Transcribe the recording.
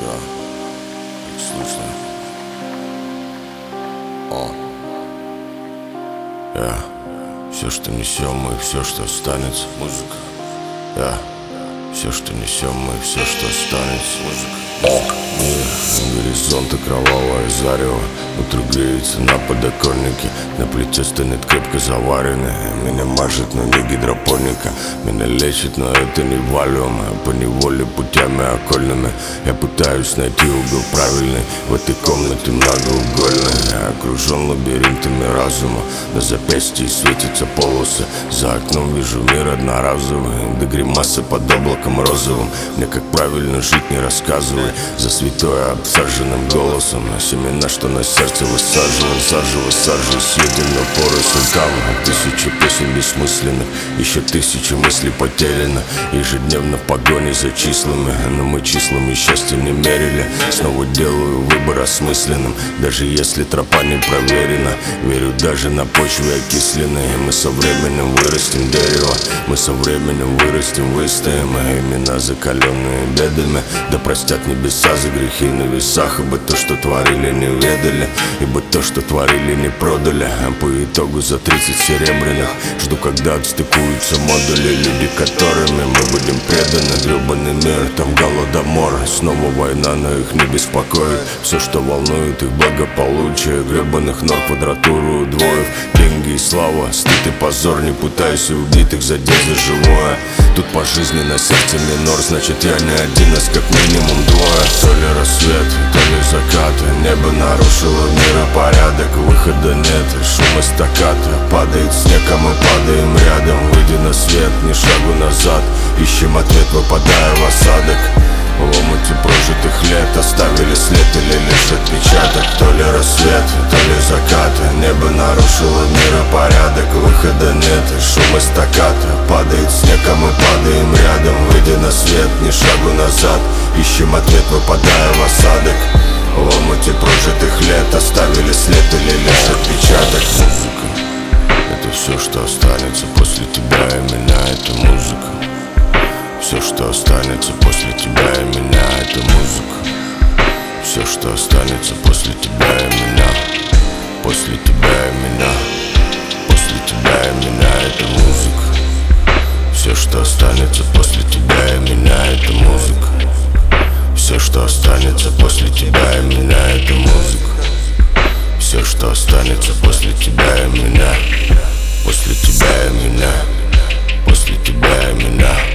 Да, как слышно. Все, что несем мы, все, что останется. Музыка. Все, что несем мы, все, что останется. Музыка. Горизонты кровавое зарево. Утро греется на подоконнике. На плите стынет крепко заваренное. Меня мажет, но не гидропоника. Меня лечит, но это не валюм. По неволе путями окольными я пытаюсь найти угол правильный. В этой комнате многоугольной. Я окружен лабиринтами разума. На запястье светятся полосы. За окном вижу мир одноразовый. До гримасы под облаком розовым. Мне как правильно жить не рассказывай. За святое обсаженным голосом. Семена, что на сердце высаживал. Сажу съеденную поры сулькам. Тысячи песен бессмысленных. Еще тысячи мыслей потеряно. Ежедневно в погоне за числами. Но мы числами счастья не мерили. Снова делаю выбор осмысленным. Даже если тропа не проверена. Верю, даже на почве окисленной. Мы со временем вырастем дерево. Мы со временем вырастем, выстоим. Имена закаленные бедами. Да простят небеса за грехи на весах. Ибо то, что творили, не ведали. Ибо то, что творили, не продали. А по итогу за 30 серебряных жду, когда отстыкуются модули. Люди, которыми мы будем преданы. Гребаный мир, там голодомор. Снова война, но их не беспокоит. Все, что волнует их благополучие. Гребаных нор квадратуру удвоив. Деньги и слава, стыд и позор. Не пытайся убить их, задеть за живое. Тут по жизни на сердце минор. Значит, я не один, нас как минимум двое. То ли рассвет, то ли закат. Небо нарушило миропорядок. Выхода нет, шум и стаккато. Падает снег, а мы падаем рядом. Выйди на свет, ни шагу назад. Ищем ответ, выпадая в осадок. В омуте прожитых лет оставили след или лишь отпечаток. То ли рассвет, то ли закат. Небо нарушило миропорядок. Выхода нет, шум и стаккато. Падает снег, а мы падаем рядом. Выйди на свет, ни шагу назад. Ищем ответ, выпадая в осадок. В омуте прожитых лет оставили след или лишь отпечаток. Музыка — это все, что останется после тебя, и меня — это музыка. Все, что останется после тебя и меня, это музыка. Все, что останется после тебя и меня. После тебя и меня. После тебя и меня, это музыка. Все, что останется после тебя и меня, это музыка. Все, что останется после тебя и меня, это музыка. Все, что останется после тебя и меня. После тебя и меня. После тебя и меня.